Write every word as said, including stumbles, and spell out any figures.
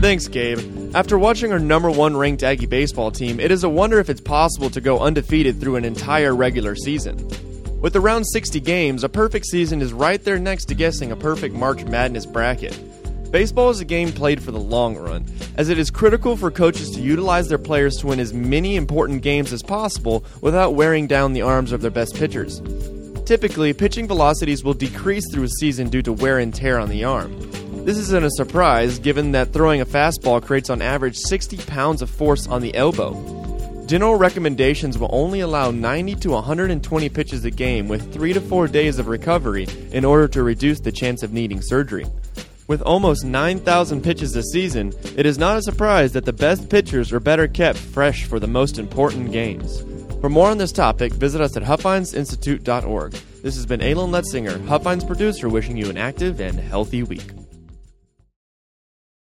Thanks, Gabe. After watching our number one ranked Aggie baseball team, it is a wonder if it's possible to go undefeated through an entire regular season. With around sixty games, a perfect season is right there next to guessing a perfect March Madness bracket. Baseball is a game played for the long run, as it is critical for coaches to utilize their players to win as many important games as possible without wearing down the arms of their best pitchers. Typically, pitching velocities will decrease through a season due to wear and tear on the arm. This isn't a surprise, given that throwing a fastball creates on average sixty pounds of force on the elbow. General recommendations will only allow ninety to one hundred twenty pitches a game with three to four days of recovery in order to reduce the chance of needing surgery. With almost nine thousand pitches a season, it is not a surprise that the best pitchers are better kept fresh for the most important games. For more on this topic, visit us at huffines institute dot org. This has been Aylin Letzinger, Huffines producer, wishing you an active and healthy week.